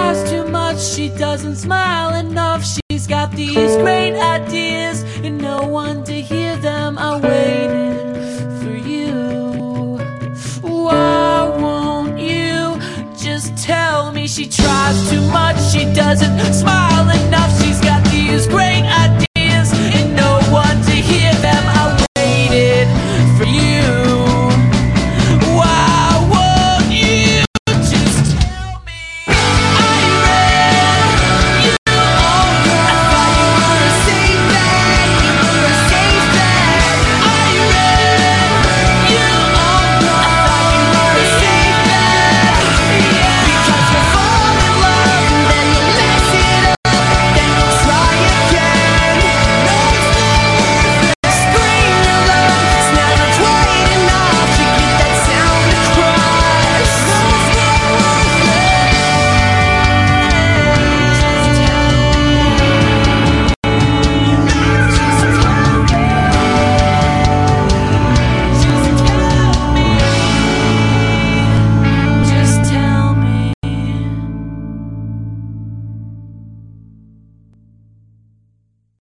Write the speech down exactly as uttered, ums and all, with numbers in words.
tries too much, she doesn't smile enough. She's got these great ideas and no one to hear them. I waited for you. Why won't you just tell me? She tries too much, she doesn't smile enough. She's got